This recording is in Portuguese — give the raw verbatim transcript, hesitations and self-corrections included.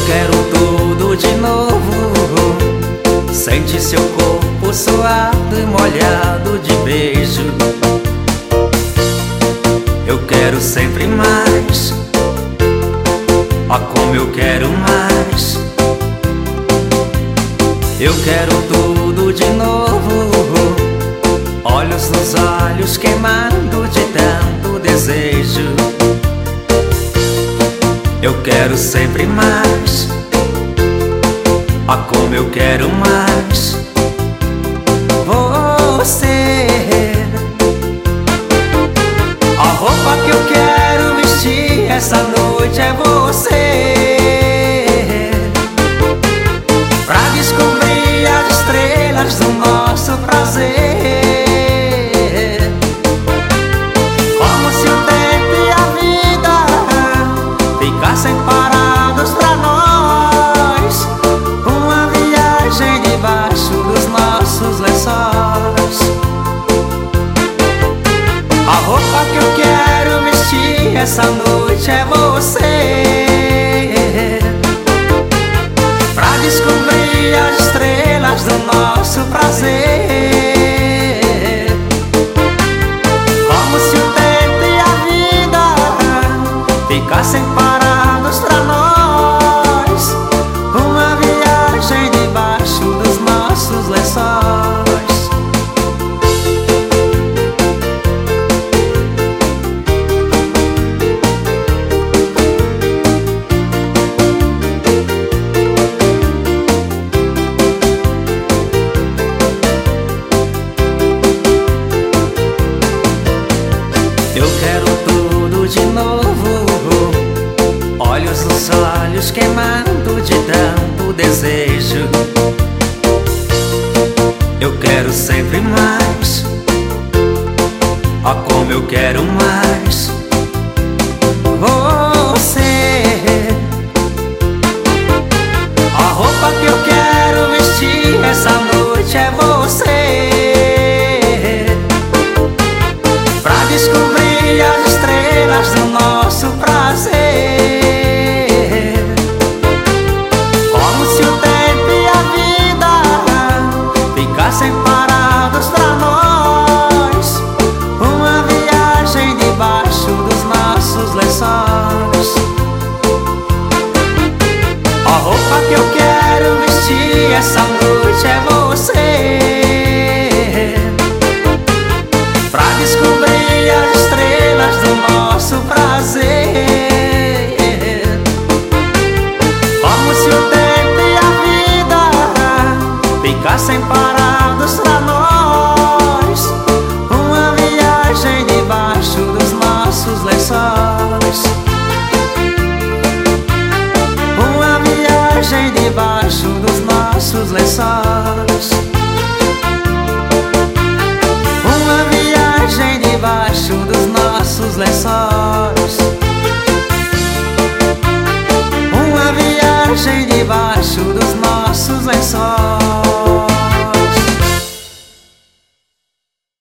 quero tudo de novo. Sente seu corpo suado e molhado de beijo. Eu quero sempre mais. Ah, como eu quero mais. Eu quero tudo de novo. Olhos nos olhos queimando de tanto desejo. Eu quero sempre mais. Ah, como eu quero mais. Você, a roupa que eu quero vestir essa noite é você, pra descobrir as estrelas do nosso prazer. Como se o tempo e a vida ficassem parados pra nós. Uma viagem debaixo dos nossos lençóis. A roupa que eu quero vestir essa noite é você, pra descobrir as estrelas do nosso prazer. Como se o tempo e a vida ficassem parados pra nós. Uma viagem debaixo dos nossos lençóis. Eu quero tudo de novo. Olhos nos olhos queimando de tanto desejo. Eu quero sempre mais. Ah, como eu quero mais. Você, a roupa que eu quero vestir essa noite é você, pra descobrir as estrelas do nosso prazer. Como se o tempo e a vida ficassem parados pra nós. Uma viagem debaixo dos nossos lençóis. A roupa que eu quero vestir essa noite é você, pra descobrir as estrelas do nosso prazer.